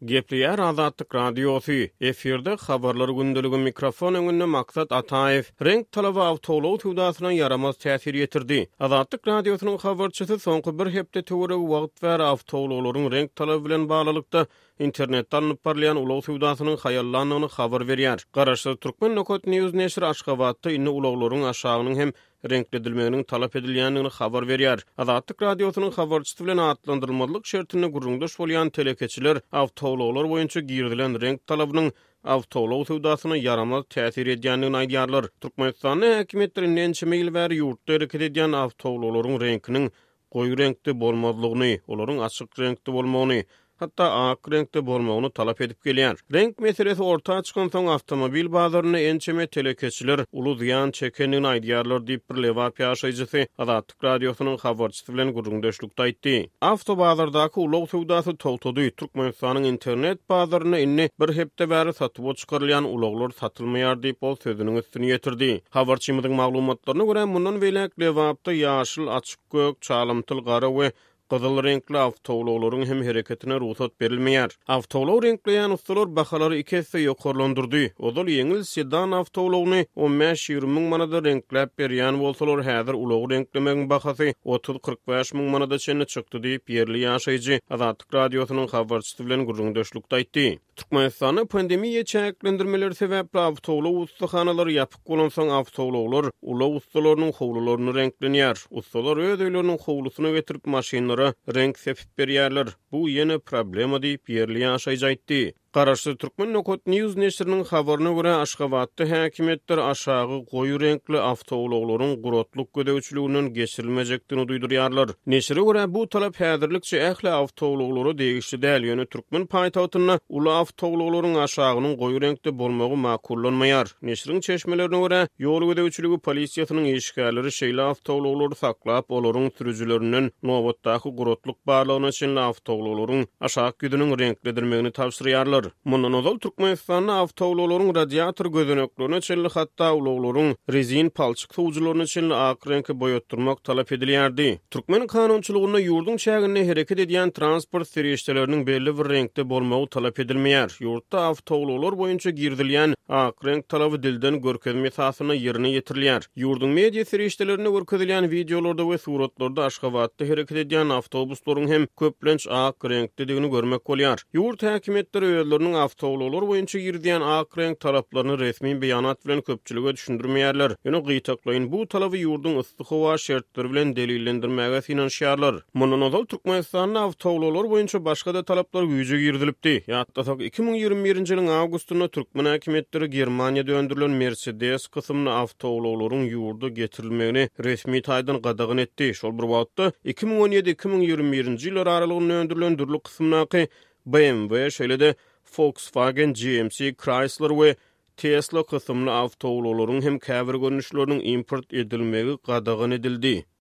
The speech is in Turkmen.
Gepleýär Azatlyk Radiosu. Eferde habarlar gündüligi mikrofon öňünde Maksat Ataev. Renk talaby awtolow tudasyna yaramaz täsir ýetirdi. Azatlyk Radiosynyň habarçysy soňky bir hepde töwere wagt bäri awtolowlaryň renk talaby bilen baglykda internetden alyp barlayan ulaw tudasynyň haýallanyny habar berýär. Garaşly Türkmen Nokot News neşri Aşgabatda inni ulawlaryň aşagynyň hem renkledilmeginiň talap edilýändigini habar berýär. Azatlyk Radiosynyň habarçysy bilen atlandyrylmalyk şertine gurrundaş bolýan telekeçiler awtolowlar boýunça girdilen renk talabynyň awtolow tudasyna yaramaz täsir edýändigini aýdýarlar. Türkmenistanyň häkimetlerinden näçe ýyl bäri ýurtda hareket edýän awtolowlaryň renkiniň goýu renkde bolmadlygyny, olaryň açyk renkde bolmagyny, hatta ak renkde bolmagyny talap edip gelýär. Renk meselesi ortağa çykan soň awtomobil bazaryna ençeme telekeçiler uly ziýan çekendigini aýdýarlar diýip bir lewap ýaşaýjysy Azatlyk Radiosynyň habarçysy bilen gurrundaşlykda aýtdy. Awtobazardaky ulaw sowdasy togtady. Türkmenistanyň internet bazaryna inni bir hepde bäri satyp çykarylýan ulawlar satylmaýar diýip ol sözüniň üstüne ýetirdi. Habarçymyzyň maglumatlaryna görä mundan welek lewapda ýaşyl, açyk gök, çalymtyl gara we gyzyl renkli awtolowlaryň hem hereketine ruhsat berilmeýär. Awtolow renkleýän ustalar bahalary iki hesse ýokarlandyrdy. Odal ýeňil sedan awtolowny 15-20 miň manada renkläp berýän bolsalar, häzir ulaw renklemegiň bahasy 30-45 miň manada çenli çykdy diýip ýerli ýaşaýjy Azatlyk Radiosynyň habarçysy bilen gurrundaşlykda aýtdy. Türkmenistanyň pandemiýa çäklendirmeleri sebäpli awtolow ustahanalary ýapyk bolan soň awtolowlar ulaw ustalarynyň howlularyny renklenýär. Ustalar öz öýleriniň howlusyna getirip maşynlara renk sepip berýärler. Bu ýene problema diýip ýerli ýaşaýjy aýtdy. Garaşly Türkmen Nokot News neşriniň habaryna görä Aşgabatda häkimetler aşagy goýu renkli awtolowlaryň guratlyk gödäwçiliginiň geçirilmejekdigini duýdurýarlar. Neşre görä bu talap häzirlikçe ähli awtolowlary degişli däl, ýöne Türkmen paýtagtyna ula awtolowlaryň aşagynyň goýu renkde bolmagy makullanmaýar. Neşriň çeşmelerine görä ýol gödäwçiligi polisiýasynyň işgärleri şeýle awtolowlary saklap, olaryň sürüjilerinden nowatdaky guratlyk barlygyna çenli awtolowlaryň aşagy güdüniň renkledirmegini tapşyrýarlar. Mundan ozal Türkmenistanyň awtolowlaryň radiator gözeneklerine çenli hatda ulawlaryň rezin palçyk sowjularyny çenli ak renkde boýatdyrmak talap edilýärdi. Türkmen kanunçylygyna ýurdun şäherine hereket edýän transport serýeşdeleriniň belli bir renkde bolmagy talap edilmeýär. Ýurtda awtolowlar boýunça girdilýän ak renk talaby dilden görkezme esasyna ýerine ýetirilýär. Ýurdun media serýeşdelerine görkezilýän videolarda we suratlarda Aşgabatda hereket edýän awtobuslaryň hem köplenç ak renkdedigini görmek bolýar. Ýurt häkimetleri awtolowlar boýunça girdiýän ak renk talaplaryny resmi beýanat bilen köpçülige düşündirmeýärler. Ýöne gytaklaýyn bu talaby ýurdun yslyk howa şertleri bilen delillendirmäge finansiýarlar. Mundan ozal Türkmenistanyň awtolowlar boýunça başga da talaplar güýje girdilipdi. Ýatdasak 2021-nji ýylyň awgustunda Türkmen häkimetleri Germaniýada öndürilen Mercedes kysymly awtolowlaryň ýurda getirilmegini resmi taýdan gadagyn etdi. Şol bir wagtda 2017-2021-nji ýylar aralygynda öndürilen dürli kysymnaky BMW, şeýle-de Volkswagen, GMC, Chrysler we Tesla kysymly awtolowlaryň hem käbir görnüşleriniň import edilmegi gadagyn edildi.